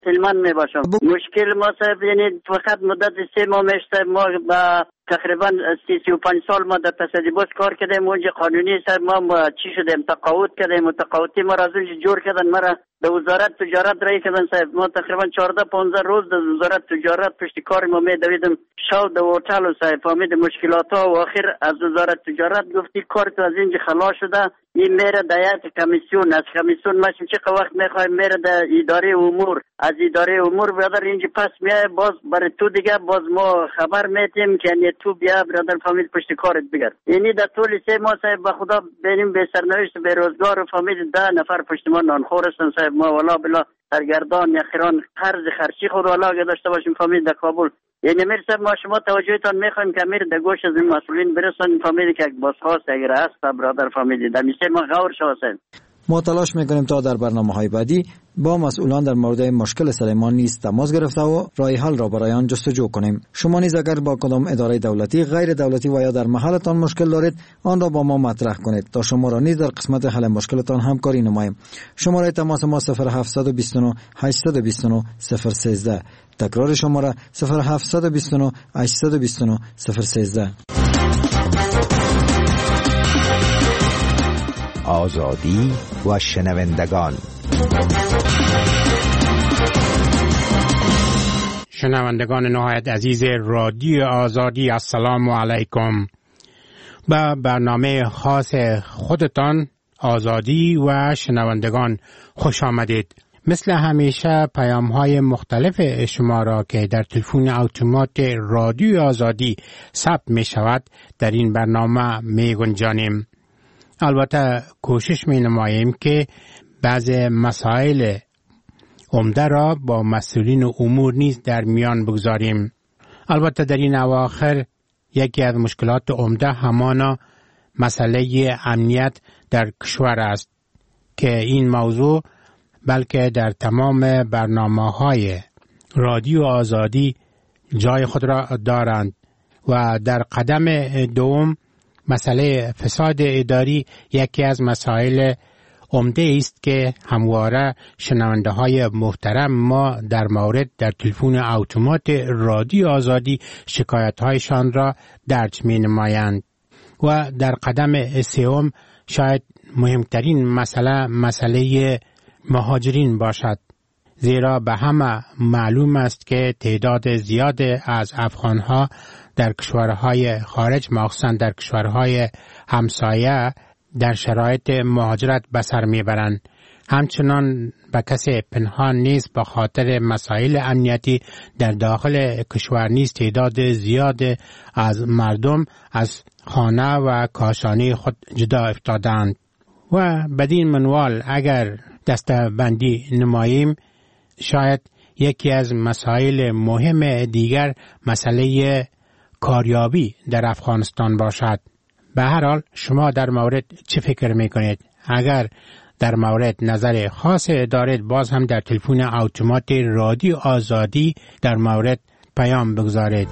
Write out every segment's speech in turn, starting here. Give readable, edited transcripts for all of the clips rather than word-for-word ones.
سلمان می باشم. مشکل ما صاحب یعنی فقط مدت 3 ماه میشه ما با تقریبا 35 سال ما در تصدیبات کار کردیم. اونجا قانونی صاحب ما چی شدیم تقاعد کردیم. متقاعدی ما را از اونجا جور کردن، ما را در وزارت تجارت رای کردن صاحب. ما تقریبا 14-15 روز در وزارت تجارت پشت کار ما میدویدم شو در هتل صاحب. فهمید مشکلات ها و آخر از وزارت تجارت گفتی کار تو از اینجا خلاص شده. این میره در کمیسیون، از کمیسیون ما چه وقت میخوایم میره در اداره امور، از اداره امور برادر اینجا پس میای باز برای تو دیگه باز ما خبر میتیم که یعنی تو بیا برادر فهمید پشت کارت بگرد. یعنی در طول 3 ماه صاحب به خدا ببینیم به سرنوشت به روزگار و فهمید 10 نفر پشت ما نانخور هستن صاحب. ما والا بلا سرگردان یا خیران قرض خرچی خود والا اگه داشته باشیم فهمید در کابل. یعنی امیر صاحب ما شما توجهتان میخوایم که امیر در گوش از این مسئولین برسن فهمید که بازخواست اگر هست برادر فهمید در میشه ما غور شواسن. ما تلاش میکنیم تا در برنامه‌های بعدی با مسئولان در مورد مشکل سلیمان نیز تماس گرفته و راه حل را برای آن جستجو کنیم. شما نیز اگر با کدام اداره دولتی، غیر دولتی و یا در محلتان مشکل دارید آن را با ما مطرح کنید تا شما را نیز در قسمت حل مشکلتان همکاری نماییم. شماره تماس ما 0729 829 013. تکرار شماره 0729 829 013. آزادی و شنوندگان. شنوندگان نهایت عزیز رادیو آزادی، السلام علیکم. با برنامه خاص خودتان آزادی و شنوندگان خوش آمدید. مثل همیشه پیام های مختلف شما را که در تلفن اتومات رادیو آزادی ثبت می شود در این برنامه می گنجانیم. البته کوشش می نماییم که بعض مسائل عمده را با مسئولین امور نیز در میان بگذاریم. البته در این اواخر یکی از مشکلات عمده همان مسئله امنیت در کشور است که این موضوع بلکه در تمام برنامه‌های رادیو آزادی جای خود را دارند و در قدم دوم مسئله فساد اداری یکی از مسائل عمده است که همواره شنونده های محترم ما در مورد در تلفن اتومات رادیو آزادی شکایت هایشان را درج می نمایند. و در قدم سوم شاید مهمترین مسئله مهاجرین باشد، زیرا به همه معلوم است که تعداد زیاد از افغانها در کشورهای خارج مخصوصا در کشورهای همسایه در شرایط مهاجرت به سر میبرند. همچنان به کسی پنهان نیست به خاطر مسائل امنیتی در داخل کشور نیست تعداد زیاد از مردم از خانه و کاشانه خود جدا افتادند و بدین منوال اگر دسته بندی نماییم شاید یکی از مسائل مهم دیگر مسئله کاریابی در افغانستان باشد. به هر حال شما در مورد چه فکر میکنید؟ اگر در مورد نظر خاص دارید باز هم در تلفن اتومات رادیو آزادی در مورد پیام بگذارید.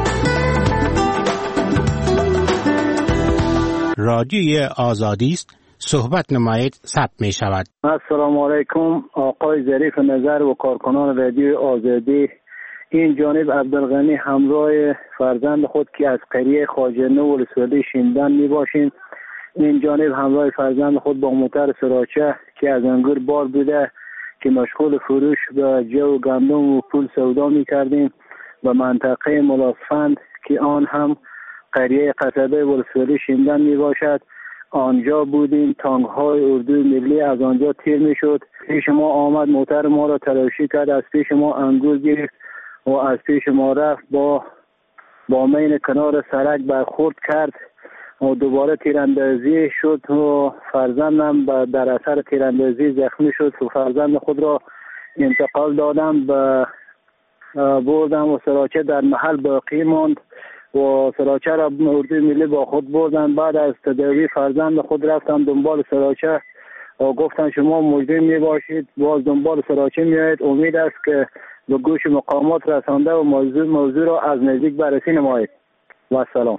رادیو آزادی است، صحبت نمایید، ثبت می شود. السلام علیکم آقای ظریف نظر و کارکنان رادیو آزادی. این جانب عبدالغنی همراه فرزند خود که از قریه خواجه نو ولسوالی شیندن می باشیم. این جانب همراه فرزند خود با موتر سراچه که از انگور بار بوده که مشغول فروش به جو گندم و پول سودا می کردیم و منطقه ملاسفند که آن هم قریه قصبه ولسوالی شیندن می باشد. آنجا بودیم، تانک های اردوی ملی از آنجا تیر می شد. پیش ما آمد، موتر ما را تلاشی کرد، از پیش ما انگور گرفت و از پیش ما رفت، با مین کنار سرک برخورد کرد و دوباره تیراندازی شد و فرزندم در اثر تیراندازی زخمی شد و فرزند خود را انتقال دادم بردم و سراچه در محل باقی ماند و سراچه را اردوی ملی با خود بردن. بعد از تداوی فرزند خود رفتم دنبال سراچه و گفتن شما مجرم می باشید، باز دنبال سراچه می آید. امید است که به گوش مقامات رسانده و موضوع را از نزدیک بررسی نمایید. و سلام.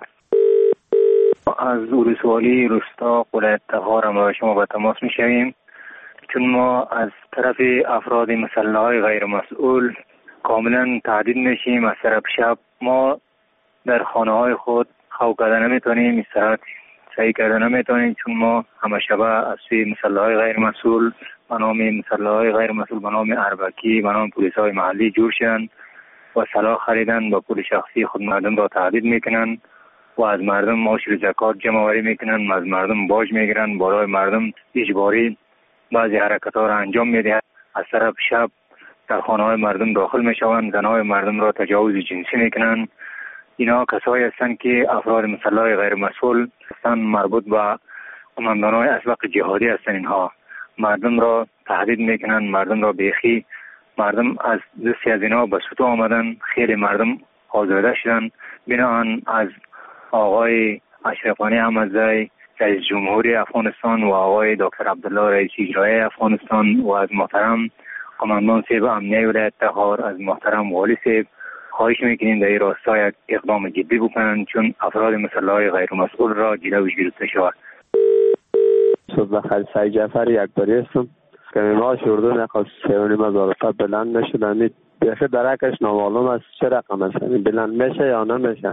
از ولسوالی روستا ولایت تخار با شما به تماس می شویم. چون ما از طرف افراد مسلح‌های غیر مسئول کاملا تهدید میشیم. از طرف شب ما در خانه‌های خود خواب کردن نمیتونیم، استراحت صحیح کردن نمیتونیم، چون ما همه شبه از سوی مسلح‌های غیر مسئول به نام مسلح‌های غیر مسئول به نام اربکی به نام پلیس‌های محلی جور شدن و سلاح خریدن با پول شخصی خود مردم را تهدید میکنن و از مردم معاش زکات جمع آوری میکنن، از مردم باج میگیرن، برای مردم اجباری بعضی حرکت‌ها را انجام میدهند. از طرف شب در خانه‌های مردم داخل میشوند، زنهای مردم را تجاوز جنسی میکنن. اینا کسایی هستند که افراد مسلح غیر مسئول هستند، مربوط به قماندان‌های اسبق جهادی هستند. اینها مردم را تهدید میکنن، مردم را بیخی، مردم از دستی از اینا به سطوح آمدن، خیلی مردم آزرده شدن. بناهن از آقای اشرف غنی احمدزی رئیس جمهوری افغانستان و آقای دکتر عبدالله رئیس اجرایی افغانستان و از محترم قماندان صاحب امنیه ولایت تخار، از محترم والی صاحب خواهش میکنیم در این راستا یک اقدام جدی بکنند، چون افراد مسلح غیر مسئول را جلوش گرفته شود. صبح بخیر، سعید جعفر یکباری هستم. کمیماش اردو نخواست 3,500 بلند نشد، همین بیخی درکش نامعلوم است چه رقم است، بلند میشه یا نمیشه.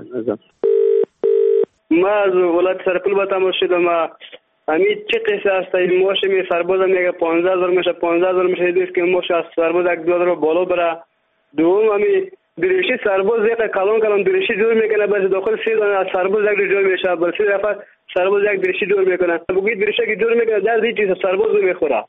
ما از ولایت سرپل به تماس شدم. همین چه قصه است؟ این ماش می سرباز میگه 15,000 میشه، 15,000 میشه، دیست که ماش از سرباز 1,000 بالا بره. دوم همین دریشی سرباز یک کلان دریشی جور میکنه، بس داخل 3 دانه از سرباز یک جور میشه، بس 3 نفر سرباز یک دریشی جور میکنه. بگید دریشی که جور میکنه در هیچ چیز سرباز میخوره.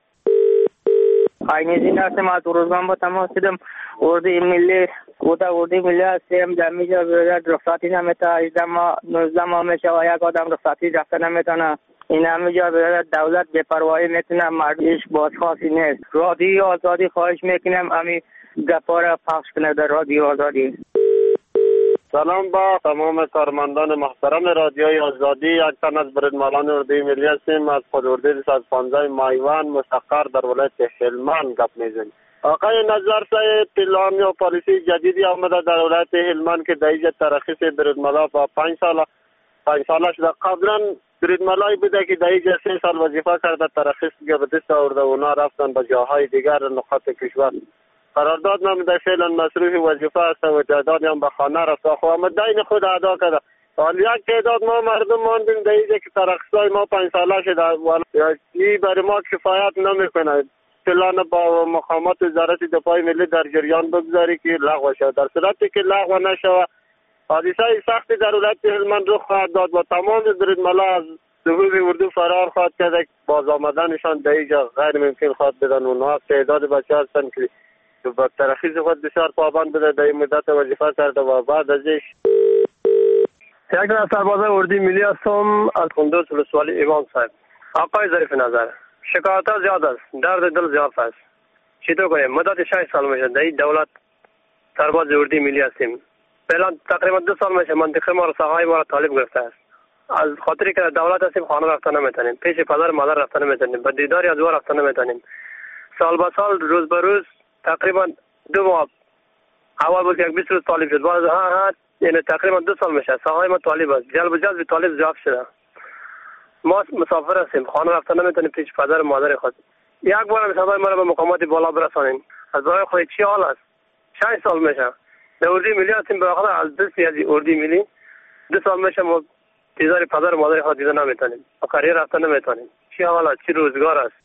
اینجوری هستم. از روزنامه با تماس شدم. اردوی ملی اردوی ملی هستیم. در میجا رخصتی نمیتونه، 18 ماه 19 ماه میشه و یک آدم رخصتی رفته نمیتونه. این همینجا دولت بی‌پروايی میکنه، مردمش بازخواستی نیست. رادیو آزادی خواهش میکنم همین گپا را پخش کنه در رادیو آزادی. سلام با تمام کارمندان محترم رادیوی آزادی. یک تن از بریدمالان اردوی ملی هستیم. از خودوردی 215 مایوان مستقر در ولایت هلمند گپ میزنیم. آقای نظر صاحب اعلام یا پالیسی جدیدی آمده در ولایت هلمند که در ترخیص بریدمالا با 5 ساله شده. قبلا بریدمالایی بوده که در 3 سال وظیفه کرده، ترخیص دیگه به دست آورده، اونا رفتن به جاهای دیگر نقاط کشور. قرارداد نمیده، فعلا مصروف وظیفه است و تعدادی هم به خانه رفته، خو اما دین خود ادا کرده. حال یک تعداد ما مردم ماندیم در اینجا که ترخیصای ما 5 ساله شده و این برای ما کفایت نمیکنه. پلان با مقامات وزارت دفاع ملی در جریان بگذاری که لغو شود. در صورتی که لغو نشود حادثه سختی در ولایت هلمند رخ خواهد داد و تمام بریدمالا از صفوف اردو فرار خواهد کرد. باز آمدنشان در اینجا غیر ممکن خواهد بدن. اونها تعداد بچه هستند که با ترخیص خود بسیار پابند بوده، در این مدت وظیفه کرده و بعد ازش. یک از سربازای اردوی ملی هستم از کندوز ولسوالی ایوان صاحب. آقای ظریف نظر، شکایت ها زیاد است، درد دل زیاد است. چطور کنیم؟ مدت 6 سال میشه در این دولت سرباز اردوی ملی هستیم. فعلا تقریبا 2 سال میشه منطقه ما را ساحای ما را طالب گرفته است. از خاطری که دولت هستیم خانه رفته نمیتونیم، پیش پدر مادر رفته نمیتونیم، به دیداری از او رفته نمیتونیم. سال به سال روز به روز تقریبا 2 ماه اول بود که 20 روز طالب شد، بعد یعنی تقریبا 2 سال میشه ساحای ما طالب است. جلب طالب زیاد شده. ما مسافر هستیم، خانه رفته نمیتونیم پیش پدر و مادر خود. یک بار هم صدای ما را به مقامات بالا برسانیم. از برای خود چی حال است؟ 6 سال میشه در اردوی ملی هستیم، بالاخره از دستی از اردوی ملی 2 سال میشه ما دیدار پدر و مادر خود دیده نمیتونیم، و قریه رفته نمیتونیم. چی حال است؟ چی روزگار است؟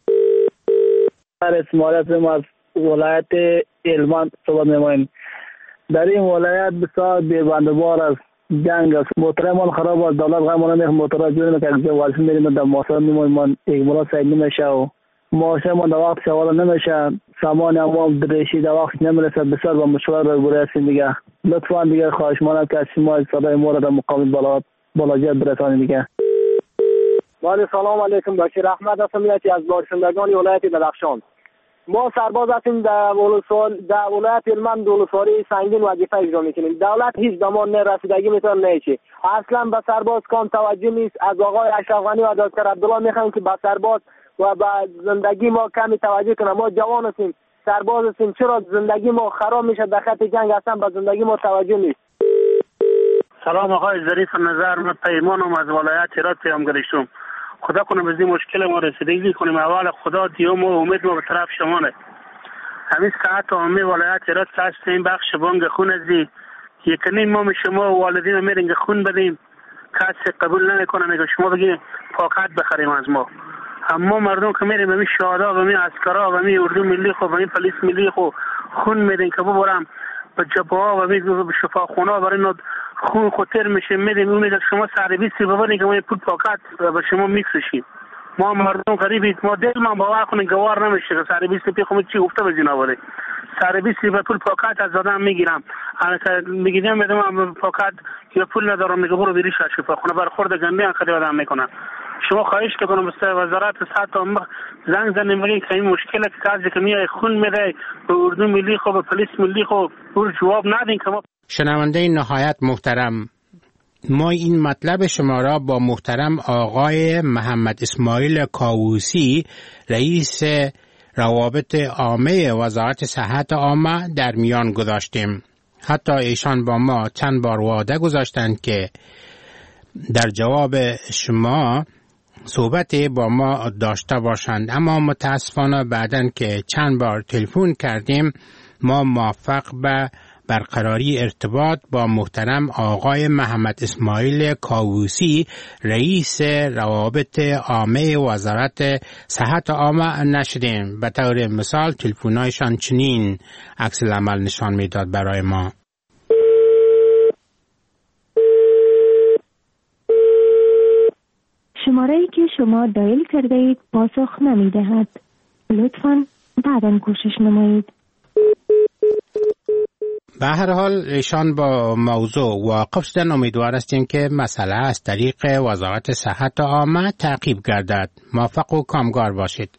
اسماعیل هستم از ولایت هلمند صحبت می‌کنیم. در این ولایت بسیار بی‌بندوبار است، جنگ است، موترمان خراب است، دولت غیر نمیخواد موترها جوری میکنه که واسه میریم در ماسه میمونیم، یک مولا سعی نمیشه و ماسه ما در وقت شوال نمیشه، سامان هم دریشی در وقت نمیرسه. بسیار با مشکلات روبرو هستیم دیگه. لطفا دیگه خواهش می‌کنم که شما صدای ما را در مقام بالاجت برسانید دیگه. سلام علیکم، بشیر احمد هستم از باشندگان ولایت بدخشان. ما سرباز هستیم در ولایت هلمند ولسوالی سنگین وظیفه اجرا میکنیم. دولت هیچ زمان نه رسیدگی میتونه نه چی. اصلا به سرباز کام توجه نیست. از آقای اشرف غنی و دکتر عبدالله میخوایم که به سرباز و به زندگی ما کمی توجه کنه. ما جوان هستیم، سرباز هستیم، چرا زندگی ما خراب میشه در خط جنگ؟ اصلا به زندگی ما توجه نیست. سلام آقای ظریف نظر، من پیمانم از ولایت هرات پیام گرفتم. خدا کنه به این مشکل ما رسیدگی کنیم. اول خدا دیوم و امید ما به طرف شمانه. همین ساعت عامه ولایت هرات که این بخش بانگ خون ازی یکنین ما شما و والدین میرین خون بدیم، کسی قبول نمیکنه، میگه شما بگید پاکت بخریم از ما. اما مردم که میریم به شهدا و می عسکرا و می اردو ملی خو و می پلیس ملی خو خون میدین که ببرم به جبهه و می به شفاخونه برای اینا خون خطر میشه میدیم. اون میگه شما سر 20 ببرین که ما پول پاکت به شما میکشیم. ما مردم غریبید، ما دل ما باور کنین گوار نمیشه که سر 20 پی خود چی گفته بزینا بوده. سر 20 به پول پاکت از آدم میگیرم. انا که میگیدم میدم پاکت یا پول ندارم، میگه برو بری شفاخونه برخورد گندی ان خدای آدم میکنن. شما خواهش کنم به وزارت صحت عامه زنگ زنیم بگین که این مشکل که میای خون میده به اردو ملی خو به پلیس ملی خو جواب ندین که ما. شنونده نهایت محترم، ما این مطلب شما را با محترم آقای محمد اسماعیل کاووسی رئیس روابط عامه وزارت صحت عامه در میان گذاشتیم. حتی ایشان با ما چند بار وعده گذاشتند که در جواب شما صحبت با ما داشته باشند، اما متاسفانه بعدن که چند بار تلفن کردیم ما موفق به برقراری ارتباط با محترم آقای محمد اسماعیل کاووسی رئیس روابط عامه وزارت صحت عامه نشدیم. به طور مثال تلفن‌هایشان چنین عکس العمل نشان میداد برای ما. شماره‌ای که شما دایل کرده اید پاسخ نمی‌دهد. لطفاً بعداً کوشش نمایید. به هر حال ایشان با موضوع واقف شدن. امیدوار هستیم که مسئله از طریق وزارت صحت عامه تعقیب گردد. موفق و کامگار باشید.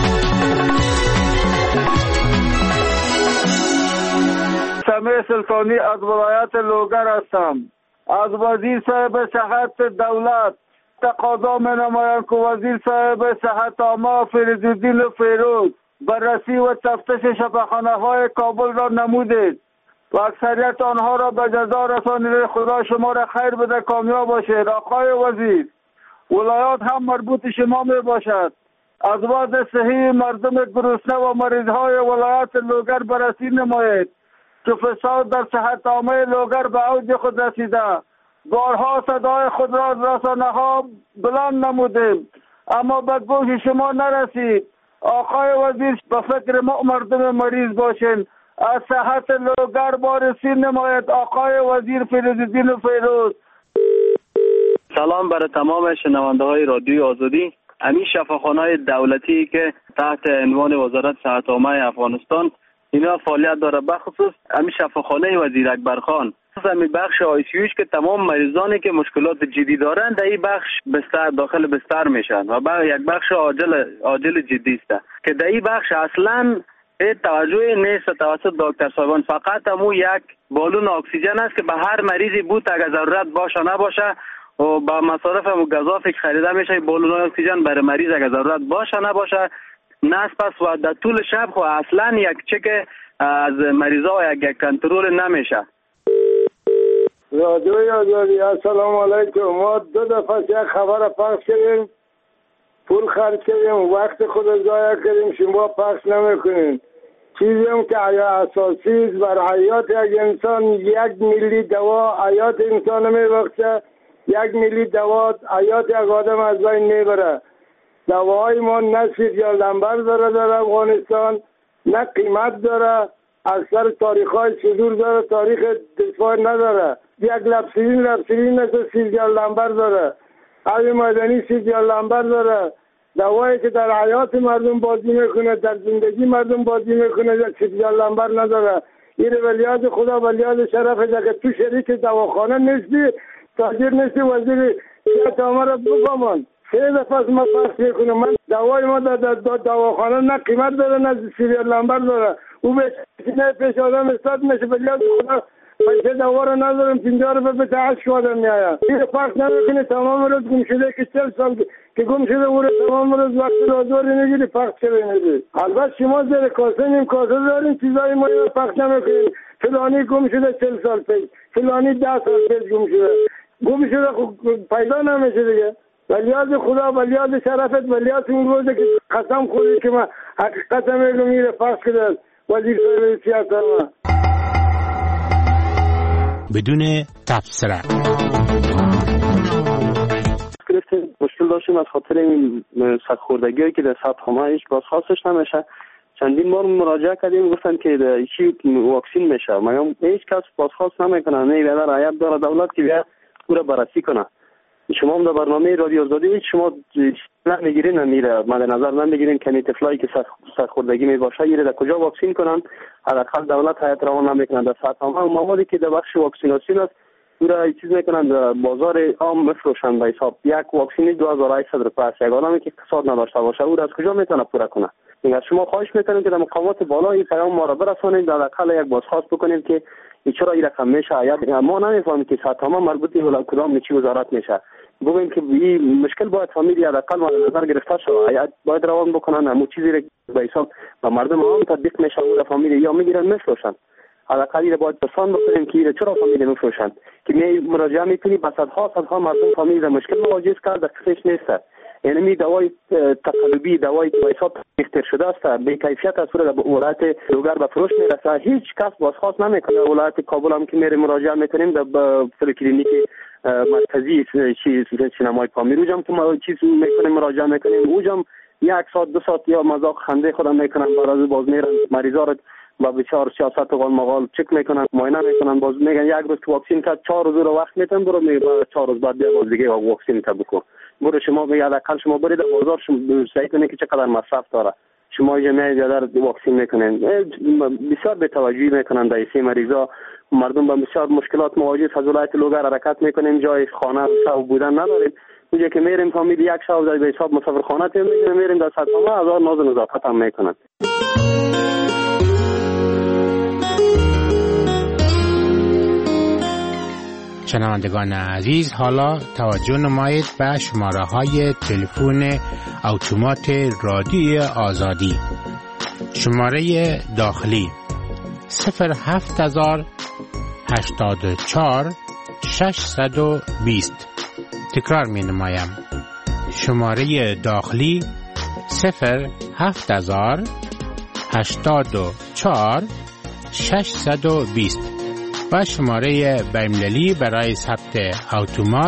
سمیع سلطانی از ولایت لوگر هستم. از وزیر صاحب صحت دولت تقاضا می نمایم که وزیر صاحب صحت عامه فریدالدین فیروز بررسی و تفتیش شفاخانه‌های کابل را نمودید و اکثریت آنها را به جزا رسانید. خدا شما را خیر بده، کامیاب باشید. آقای وزیر، ولایات هم مربوط شما می باشد. از وضع صحی مردم گرسنه و مریضهای ولایت لوگر بررسی نمایید که فساد در صحت عامه لوگر به اوج خود رسیده. بارها صدای خود را از رسانه‌ها بلند نمودیم اما به گوش شما نرسید. آقای وزیر، به فکر ما مردم مریض باشین. از صحت لوگر بررسی نماید. آقای وزیر فریدالدین فیروز. سلام برای تمام شنونده های رادیوی آزادی. همین شفاخانه‌های دولتی که تحت عنوان وزارت صحت عامه افغانستان اینا فعالیت داره، بخصوص همین شفاخانه وزیر اکبرخان، همین بخش آیسیوش که تمام مریضانی که مشکلات جدی دارن در این بخش بستر داخل بستر میشن و یک بخش عاجل جدی است که در این بخش اصلا توجه نیست توسط دکتر صاحبان. فقط همون یک بالون اکسیژن است که به هر مریضی بود اگر ضرورت باشه نباشه و با مصارف هم گزافی که خریده میشه بالون اکسیژن برای مریض اگر ضرورت باشه نباشه نسپس و در طول شب خو اصلا یک چک از مریضا یک کنترل نمیشه. رادیوی آزادی، السلام علیکم. ما 2 دفعه یک خبر پخش کردیم، پول خرج کردیم، وقت خود ضایع کردیم، شما پخش نمیکنین. چیزی هم که اساسی است بر حیات یک انسان. 1 میلی دوا حیات انسان میبخشه. 1 میلی دوا حیات یک آدم از بین میبره. دواهای ما نه سریال نمبر داره در افغانستان، نه قیمت داره، اکثر تاریخ‌های صدور داره، تاریخ دفاع نداره. یک لپسیرین مثل سریال نمبر داره، علی مدنی سریال نمبر داره. دوایی که در حیات مردم بازی میکنه، در زندگی مردم بازی میکنه، سریال نمبر نداره. این ولیاد خدا ولیاد شرف است که تو شریک دواخانه نیستی، تاجر نیستی، وزیر صحت عامه را بگمان 3 دفعه ما پخش میکنه. من دوای ما در دواخانه نه قیمت داره نه سریال نمبر داره. او به پیش آدم استاد میشه ولیاد خدا پیسه دوا رو ندارم 50 روپیه به تعش آدم میاید. این پخش نمیکنه. تمام روز گم شده که 40 سال که گم شده او رو تمام روز وقت رازوری میگیری پخش چرا نمیدی؟ البته شما زیر کاسه نیم کاسه دارین چیزای ما رو پخش نمیکنین. فلانی گم شده 40 سال پیش، فلانی 10 سال پیش گم شده. گم شده پیدا نمیشه دیگه. ولیاز خدا، ولیاز شرفت، ولیاز اون روزه که قسم خوردی که من حقیقت میگم میره پخش کرد وزیر صاحب سیاست ما بدون تبصره. مشکل داشتیم از خاطر این سرخوردگی که در سطح هیچ بازخواستش نمیشه. چندین بار مراجعه کردیم گفتن که چی واکسین میشه، مگم هیچ کس بازخواست نمیکنه. نه بیادر رعایت داره دولت که بیا پورا بررسی کنه. شما هم در برنامه رادیو آزادی شما نمیگیرین، نمیره مد نظر نمیگیرین که طفلایی که سرخوردگی میباشه ایره در کجا واکسین کنن. حداقل دولت هیئت روان نمیکنه در سطح هم موادی که در بخش واکسیناسیون است پورا چیز میکنن در بازار عام مفروشن به حساب یک واکسین 2800 روپیه است. یک آدمی که اقتصاد نداشته باشه او از کجا میتونه پورا کنه؟ اگر شما خواهش میکنیم که در مقامات بالا این پیام ما را برسانید، در حداقل یک بازخواست بکنید که چرا این رقم میشه. ما نمیفهمیم که سطح ما مربوط به کدام چی وزارت میشه. بگویم که این مشکل باید فامیلی حداقل مد نظر گرفته شود، باید روان بکنن همون چیزی را به حساب و مردم عام تطبیق میشه او فامیلی یا میگیرن میفروشن. حداقل این باید پسند بکنیم که چرا فامیلی میفروشن که مراجعه میکنی به صدها مردم فامیلی در مشکل مواجه کرد دستش نیست. یعنی می دوای تقلبی، دوای به حساب اختر شده است، به کیفیت است، در ولایت لوگر به فروش میرسه. هیچ کس بازخواست نمیکنه. ولایت کابل هم که میره مراجعه میکنیم در کلینیک مرکزی سینمای پامیر هم که ما چیز میکنیم مراجعه میکنیم اوجم 1 ساعت 2 ساعت یا مذاق خنده خودم میکنن، بعد باز میرن مریضا رو با بچار سیاست و مقال چک میکنن، معاینه میکنن، باز میگن یک روز که واکسین کرد 4 روز رو وقت میتن برو 4 روز بعد بیا باز دیگه واکسین کرد بکن. برو شما به حداقل شما برید بازار شما سعی کنید که چقدر مصرف داره. شما جمعی بیادر واکسین میکنن بسیار به توجهی میکنن در این مریضا. مردم با بسیار مشکلات مواجه از ولایت لوگر حرکت میکنیم، جای خانه شب بودن نداریم. اونجا که میریم فامیل یک شب در به حساب مسافر خانه میریم در سطح ما هزار ناز و نظافت هم میکنن. شنوندگان عزیز، حالا توجه نمایید به شماره های تلفن اتومات رادیوی آزادی. شماره داخلی 07084 620. تکرار می نمایم. شماره داخلی 07084 620 و شماره بین‌المللی برای ثبت اتومات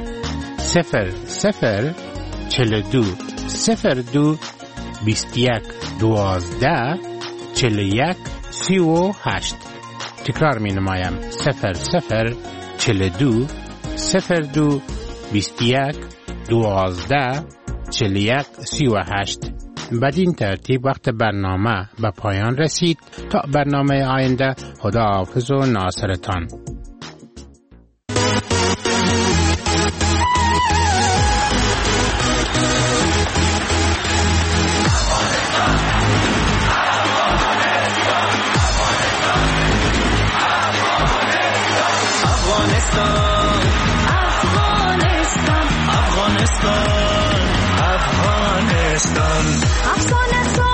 0042 02 21 12 41 38. تکرار می نمایم 0042 02 21 12 41 38. بدین ترتیب وقت برنامه به پایان رسید. تا برنامه آینده، خداحافظ و ناصرتان. Afghanistan